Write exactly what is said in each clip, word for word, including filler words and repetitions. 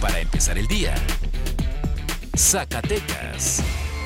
para empezar el día. Zacatecas.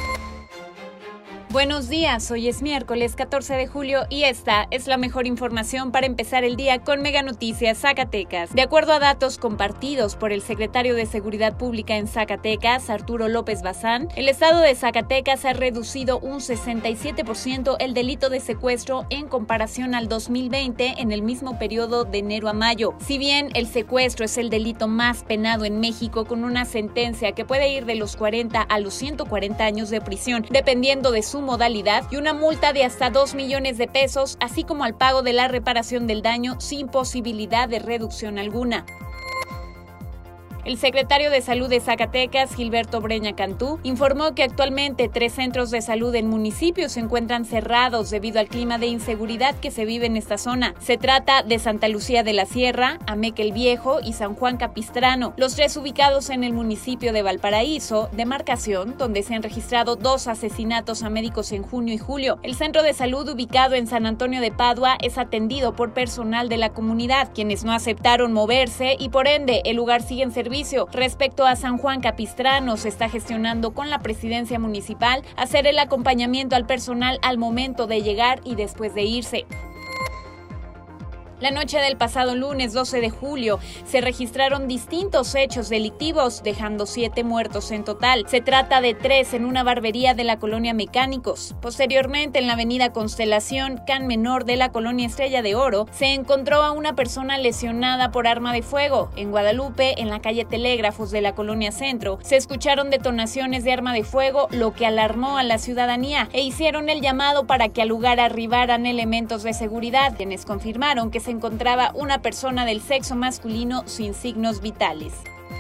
Buenos días, hoy es miércoles catorce de julio y esta es la mejor información para empezar el día con Mega Noticias Zacatecas. De acuerdo a datos compartidos por el secretario de Seguridad Pública en Zacatecas, Arturo López Bazán, el estado de Zacatecas ha reducido un sesenta y siete por ciento el delito de secuestro en comparación al dos mil veinte en el mismo periodo de enero a mayo. Si bien el secuestro es el delito más penado en México con una sentencia que puede ir de los cuarenta a los ciento cuarenta años de prisión, dependiendo de su modalidad, y una multa de hasta dos millones de pesos, así como al pago de la reparación del daño sin posibilidad de reducción alguna. El secretario de Salud de Zacatecas, Gilberto Breña Cantú, informó que actualmente tres centros de salud en municipios se encuentran cerrados debido al clima de inseguridad que se vive en esta zona. Se trata de Santa Lucía de la Sierra, Ameca el Viejo y San Juan Capistrano, los tres ubicados en el municipio de Valparaíso, demarcación donde se han registrado dos asesinatos a médicos en junio y julio. El centro de salud ubicado en San Antonio de Padua es atendido por personal de la comunidad, quienes no aceptaron moverse y por ende el lugar sigue en servicio. Respecto a San Juan Capistrano, se está gestionando con la presidencia municipal hacer el acompañamiento al personal al momento de llegar y después de irse. La noche del pasado lunes doce de julio se registraron distintos hechos delictivos, dejando siete muertos en total. Se trata de tres en una barbería de la colonia Mecánicos. Posteriormente, en la avenida Constelación, Can Menor de la colonia Estrella de Oro, se encontró a una persona lesionada por arma de fuego. En Guadalupe, en la calle Telégrafos de la colonia Centro, se escucharon detonaciones de arma de fuego, lo que alarmó a la ciudadanía e hicieron el llamado para que al lugar arribaran elementos de seguridad, quienes confirmaron que se encontraba una persona del sexo masculino sin signos vitales.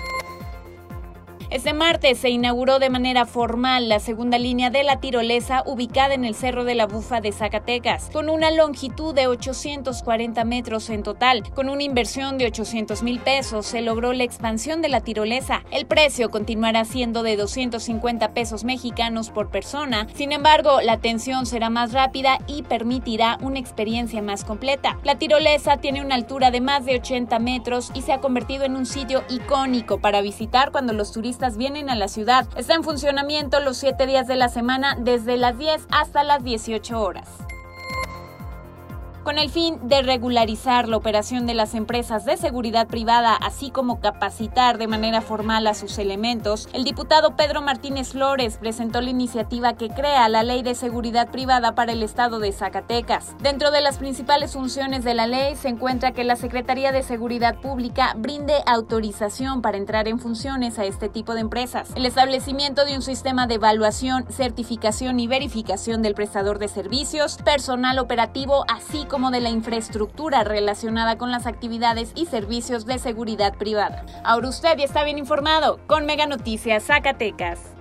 Este martes se inauguró de manera formal la segunda línea de la tirolesa ubicada en el Cerro de la Bufa de Zacatecas, con una longitud de ochocientos cuarenta metros en total. Con una inversión de ochocientos mil pesos se logró la expansión de la tirolesa. El precio continuará siendo de doscientos cincuenta pesos mexicanos por persona. Sin embargo, la atención será más rápida y permitirá una experiencia más completa. La tirolesa tiene una altura de más de ochenta metros y se ha convertido en un sitio icónico para visitar cuando los turistas vienen a la ciudad. Está en funcionamiento los siete días de la semana desde las diez hasta las dieciocho horas. Con el fin de regularizar la operación de las empresas de seguridad privada, así como capacitar de manera formal a sus elementos, el diputado Pedro Martínez Flores presentó la iniciativa que crea la Ley de Seguridad Privada para el Estado de Zacatecas. Dentro de las principales funciones de la ley se encuentra que la Secretaría de Seguridad Pública brinde autorización para entrar en funciones a este tipo de empresas, el establecimiento de un sistema de evaluación, certificación y verificación del prestador de servicios, personal operativo, así como de la infraestructura relacionada con las actividades y servicios de seguridad privada. Ahora usted ya está bien informado con Mega Noticias Zacatecas.